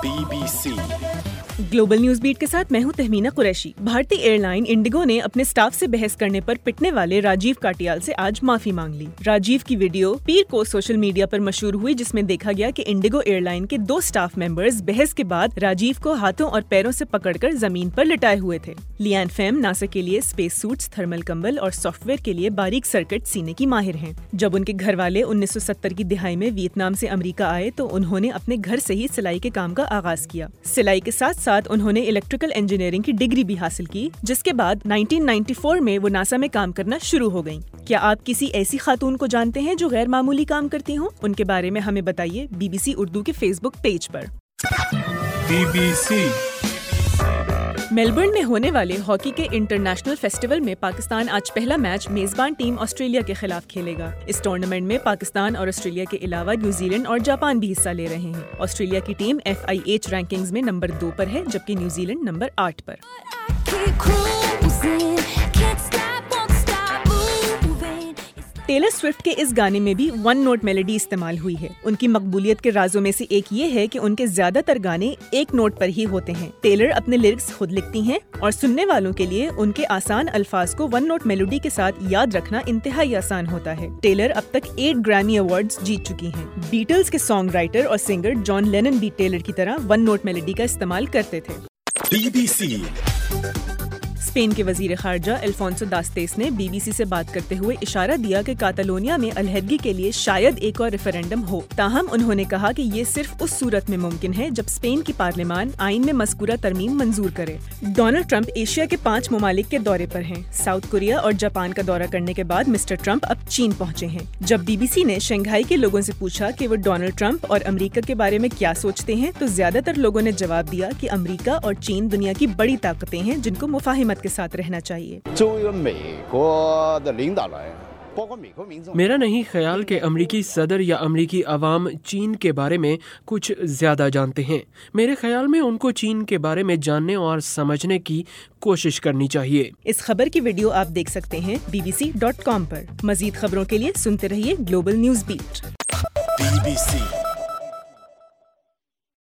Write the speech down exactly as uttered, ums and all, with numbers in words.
Be B C global news beat کے ساتھ میں ہوں تہمینہ قریشی۔ بھارتی ایئر لائن انڈیگو نے اپنے سٹاف سے بحث کرنے پر پٹنے والے راجیو کاٹیال سے آج معافی مانگ لی۔ راجیو کی ویڈیو پیر کو سوشل میڈیا پر مشہور ہوئی، جس میں دیکھا گیا کہ انڈیگو ایئر لائن کے دو سٹاف ممبرز بحث کے بعد راجیو کو ہاتھوں اور پیروں سے پکڑ کر زمین پر لٹائے ہوئے تھے۔ لیان فیم ناسا کے لیے اسپیس سوٹس، تھرمل کمبل اور سافٹ ویئر کے لیے باریک سرکٹ سینے کی ماہر ہیں۔ جب ان کے گھر والے انیس سو ستر کی دہائی میں ویتنام سے امریکہ آئے تو انہوں نے اپنے گھر سے ہی سلائی کے کام کا آغاز کیا۔ سلائی کے ساتھ ساتھ انہوں نے الیکٹریکل انجینئرنگ کی ڈگری بھی حاصل کی، جس کے بعد انیس سو چورانوے میں وہ ناسا میں کام کرنا شروع ہو گئیں۔ کیا آپ کسی ایسی خاتون کو جانتے ہیں جو غیر معمولی کام کرتی ہوں؟ ان کے بارے میں ہمیں بتائیے بی بی سی اردو کے فیس بک پیج پر۔ بی بی سی میلبرن میں ہونے والے ہاکی کے انٹرنیشنل فیسٹیول میں پاکستان آج پہلا میچ میزبان ٹیم آسٹریلیا کے خلاف کھیلے گا۔ اس ٹورنامنٹ میں پاکستان اور آسٹریلیا کے علاوہ نیوزی لینڈ اور جاپان بھی حصہ لے رہے ہیں۔ آسٹریلیا کی team F I H rankings میں نمبر دو پر ہے، جبکہ نیوزی لینڈ نمبر آٹھ پر۔ ٹیلر سوئفٹ کے اس گانے میں بھی ون نوٹ میلوڈی استعمال ہوئی ہے۔ ان کی مقبولیت کے رازوں میں سے ایک یہ ہے کہ ان کے زیادہ تر گانے ایک نوٹ پر ہی ہوتے ہیں۔ ٹیلر اپنے لیرکس خود لکھتی ہیں اور سننے والوں کے لیے ان کے آسان الفاظ کو ون نوٹ میلوڈی کے ساتھ یاد رکھنا انتہائی آسان ہوتا ہے۔ ٹیلر اب تک ایٹ گریمی ایوارڈز جیت چکی ہیں۔ بیٹلز کے سانگ رائٹر اور سنگر جان لینن بھی ٹیلر کی طرح ون نوٹ میلوڈی کا استعمال کرتے تھے۔ بی بی سی اسپین کے وزیر خارجہ الفونسو داستیس نے بی بی سی سے بات کرتے ہوئے اشارہ دیا کہ کاتالونیا میں علیحدگی کے لیے شاید ایک اور ریفرینڈم ہو، تاہم انہوں نے کہا کہ یہ صرف اس صورت میں ممکن ہے جب اسپین کی پارلیمان آئین میں مذکورہ ترمیم منظور کرے۔ ڈونلڈ ٹرمپ ایشیا کے پانچ ممالک کے دورے پر ہیں۔ ساؤتھ کوریا اور جاپان کا دورہ کرنے کے بعد مسٹر ٹرمپ اب چین پہنچے ہیں۔ جب بی بی سی نے شنگھائی کے لوگوں سے پوچھا کہ وہ ڈونلڈ ٹرمپ اور امریکہ کے بارے میں کیا سوچتے ہیں تو زیادہ تر لوگوں نے جواب دیا کہ امریکہ اور چین دنیا کی بڑی طاقتیں ہیں جن کو مفاہمت کے ساتھ رہنا چاہیے۔ میرا نہیں خیال کہ امریکی صدر یا امریکی عوام چین کے بارے میں کچھ زیادہ جانتے ہیں۔ میرے خیال میں ان کو چین کے بارے میں جاننے اور سمجھنے کی کوشش کرنی چاہیے۔ اس خبر کی ویڈیو آپ دیکھ سکتے ہیں B B C dot com پر۔ مزید خبروں کے لیے سنتے رہیے global news beat. B B سی